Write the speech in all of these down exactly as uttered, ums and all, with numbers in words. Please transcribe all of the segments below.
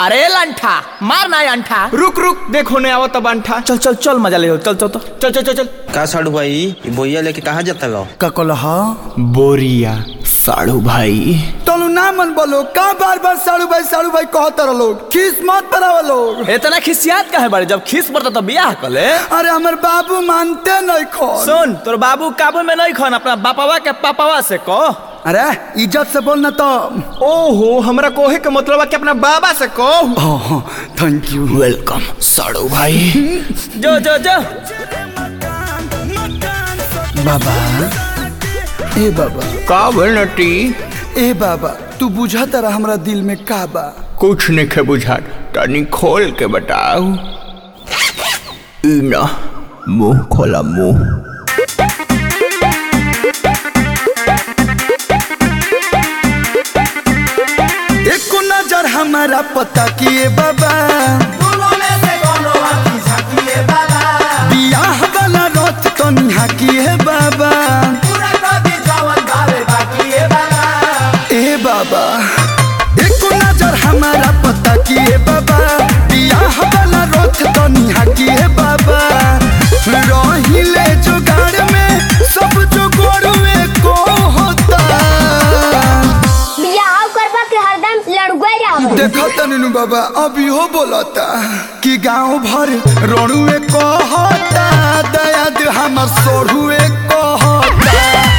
अरे लंठा मार ना अंठा। रुक रुक देखो ने आवत अंठा। चल चल चल मजा ले चल चल चल चल चल चल। का साड़ू भाई बोइया लेके कहाँ जाता लो? का कलहा बोरिया साड़ू भाई तलू ना मन बोलो का बार बार साड़ू भाई साड़ू भाई कहता रहो लोग खीस मत परावा लोग। इतना खिसियात काहे बारे जब खीस पड़ता तो बियाह कर ले। अरे हमर बाबू मानते नहीं खो। सुन तोर बाबू काबू में नहीं खन अपना बापावा के पापावा से कह। अरे इज्जत से बोलना तो। ओहो हमरा कोहे के मतलब है कि अपना बाबा से कहो। थैंक यू वेलकम साड़ू भाई। जो जो जो बाबा ए बाबा का नटी ए बाबा तू बुझा तारा हमरा दिल में का बा? कुछ नहीं के बुझा तनी खोल के बताओ। इना मुंह खोला मुंह। एको नजर हमारा पता किए बाबा बियाह वाला रथ तो निहा किए बाबा ए बाबा एको नजर हमारा पता किए बाबा बियाह वाला रथ तो निहा किए बाबा रहिले जुगाड़ में सब जो गोरुए को होता देखा तनु बाबा अभी हो बोलता कि गांव भर रोड़ुए कहता दयाद हमर सोढ़ुए कहता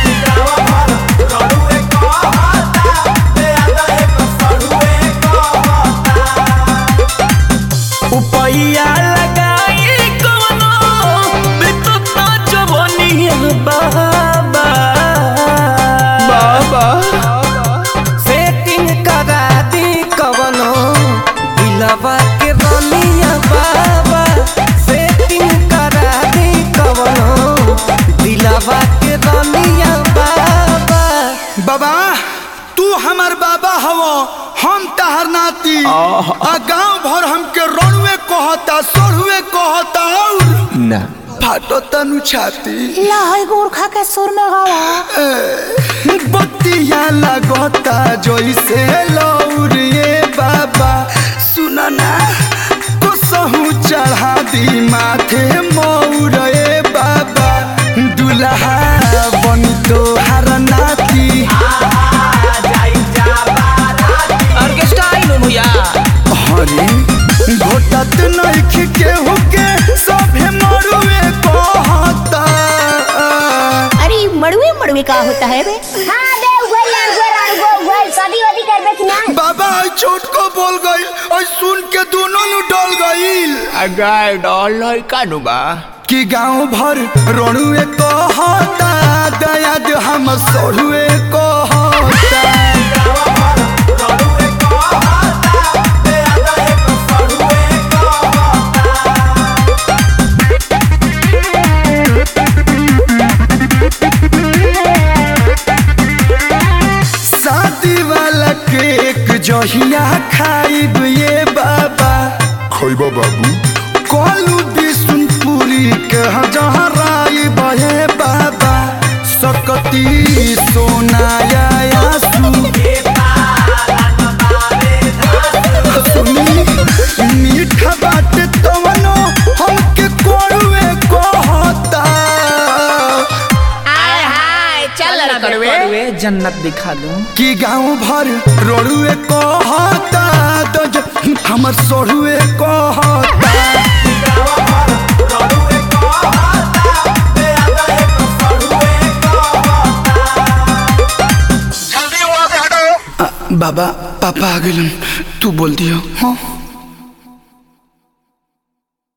उपैया लगाई कोनो बितुत जवनिया बाबा बाबा सेटिंग करा दी कवनो दिलवा के रनिया बाबा सेटिंग करा दी कवनो दिलवा के रनिया बाबा। बाबा तू हमार बाबा हवो हम तहर नाती आ गांव भर हमके रोड़ुए कहता सोढ़ुए कहता और ना फाटो तनु छाती लाहौर गोरखा के सुर में गावा बत्तिया लगता जैसे लौर ये बाबा सुना ना कसहू चढ़ा दी माथे मौर ये बाबा दुल्हा बन तो हर नाती ऑर्केस्ट्रा आइलो भैया। हरे घोटत नहीं केहू के सभे मरुए कहता। अरे मड़ुए मड़ुए का होता है बे? हाँ बे उगल उगल उगल उगल शादी वादी करबे कि ना? बाबा आई छोट को बोल गई और सुन के दोनों नु डल गईल अगाय डॉल लइका नु बा कि गांव भर रोड़ुए कहता दयाद हम सोढ़ुए कहता। शादी वाला केक जहिया खाइब ये बाबा खैबा बाबू कोलू बिसुनपुरी के जहाँ राई बहे बाबा सकती सोनाया आसू सुनी मीठा बात तवनो हमके कोड़ुए कहता। आय हाय चल रे करवे जन्नत दिखा दूं कि गांव भर रोड़ुए कहता दज हमर सोढ़ुए कहता। बाबा पापा आ गए तू बोल दियो हाँ।